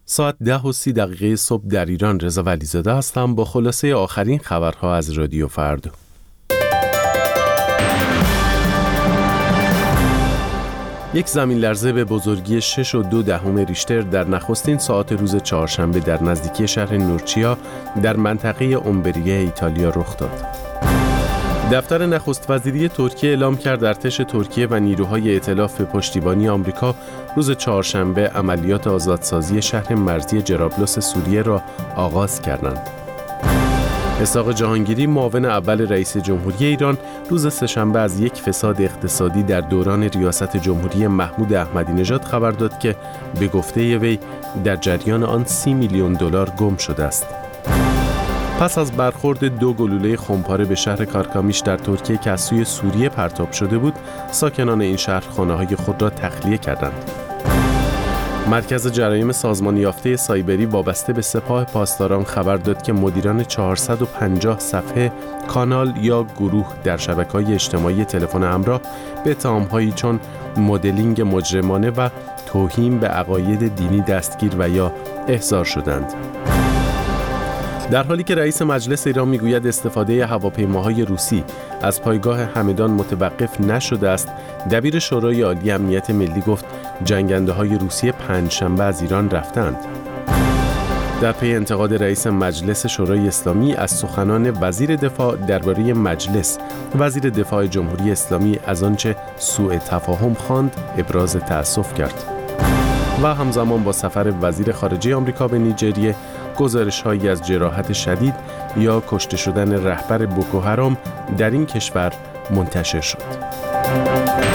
ساعت 10:30 صبح در ایران. رضا ولیزاده هستم با خلاصه آخرین خبرها از رادیو فردا. یک زمین لرزه به بزرگی 6.2 ریشتر در نخستین ساعات روز چهارشنبه در نزدیکی شهر نورچیا در منطقه اومبریه ایتالیا رخ داد. دفتر نخست وزیری ترکیه اعلام کرد ارتش ترکیه و نیروهای ائتلاف به پشتیبانی آمریکا روز چهارشنبه عملیات آزادسازی شهر مرزی جرابلس سوریه را آغاز کردند. اسحاق جهانگیری معاون اول رئیس جمهوری ایران روز سه‌شنبه از یک فساد اقتصادی در دوران ریاست جمهوری محمود احمدی نژاد خبر داد که به گفته وی در جریان آن 30 میلیون دلار گم شده است. پس از برخورد 2 گلوله خمپاره به شهر کارکامیش در ترکیه که از سوی سوریه پرتاب شده بود، ساکنان این شهر خانه‌های خود را تخلیه کردند. مرکز جرایم سازمان یافته سایبری وابسته به سپاه پاسداران خبر داد که مدیران 450 صفحه، کانال یا گروه در شبکه‌های اجتماعی تلفن همراه به اتهام‌هایی چون مدلینگ مجرمانه و توهین به عقاید دینی دستگیر و یا احضار شدند. در حالی که رئیس مجلس ایران میگوید استفاده هواپیماهای روسی از پایگاه همدان متوقف نشده است، دبیر شورای عالی امنیت ملی گفت جنگنده‌های روسیه پنجشنبه از ایران رفتند. در پی انتقاد رئیس مجلس شورای اسلامی از سخنان وزیر دفاع درباره مجلس، وزیر دفاع جمهوری اسلامی از آنچه سوء تفاهم خواند ابراز تأسف کرد. و همزمان با سفر وزیر خارجه آمریکا به نیجریه، گزارش‌هایی از جراحت شدید یا کشته شدن رهبر بوکو حرام در این کشور منتشر شد.